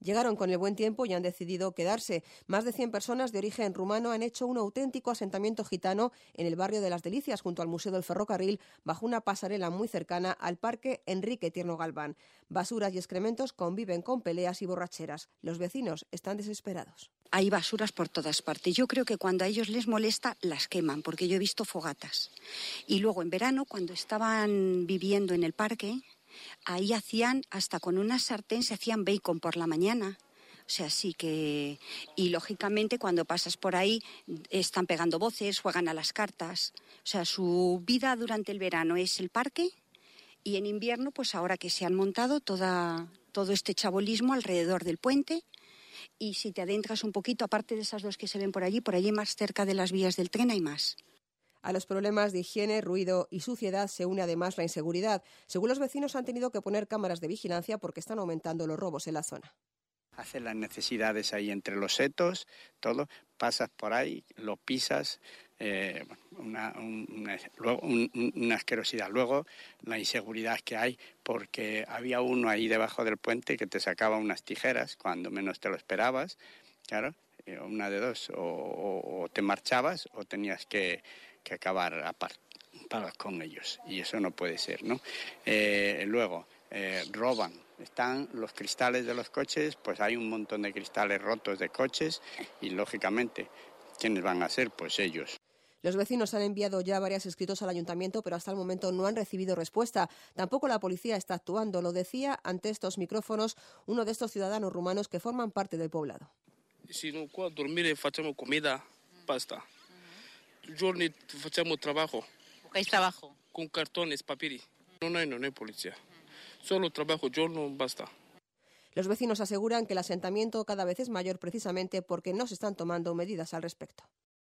Llegaron con el buen tiempo y han decidido quedarse. Más de 100 personas de origen rumano han hecho un auténtico asentamiento gitano en el barrio de Las Delicias, junto al Museo del Ferrocarril, bajo una pasarela muy cercana al Parque Enrique Tierno Galván. Basuras y excrementos conviven con peleas y borracheras. Los vecinos están desesperados. Hay basuras por todas partes. Yo creo que cuando a ellos les molesta, las queman, porque yo he visto fogatas. Y luego en verano, cuando estaban viviendo en el parque, ahí hacían, hasta con una sartén, se hacían bacon por la mañana. O sea, sí que... Y lógicamente cuando pasas por ahí están pegando voces, juegan a las cartas. O sea, su vida durante el verano es el parque y en invierno, pues ahora que se han montado todo este chabolismo alrededor del puente. Y si te adentras un poquito, aparte de esas dos que se ven por allí más cerca de las vías del tren hay más. A los problemas de higiene, ruido y suciedad se une además la inseguridad. Según los vecinos, han tenido que poner cámaras de vigilancia porque están aumentando los robos en la zona. Haces las necesidades ahí entre los setos, todo, pasas por ahí, lo pisas, una asquerosidad. Luego, la inseguridad que hay, porque había uno ahí debajo del puente que te sacaba unas tijeras cuando menos te lo esperabas, claro, una de dos, o te marchabas o tenías que acabar aparte con ellos, y eso no puede ser, ¿no? Luego, roban. Están los cristales de los coches, pues hay un montón de cristales rotos de coches y, lógicamente, ¿quiénes van a ser? Pues ellos. Los vecinos han enviado ya varios escritos al ayuntamiento, pero hasta el momento no han recibido respuesta. Tampoco la policía está actuando. Lo decía ante estos micrófonos uno de estos ciudadanos rumanos que forman parte del poblado. Si no puedo dormir, hacemos comida, basta. Giorni hacemos trabajo. ¿Qué trabajo? Con cartones, papiri. No hay policía. Solo trabajo, yo no basta. Los vecinos aseguran que el asentamiento cada vez es mayor precisamente porque no se están tomando medidas al respecto.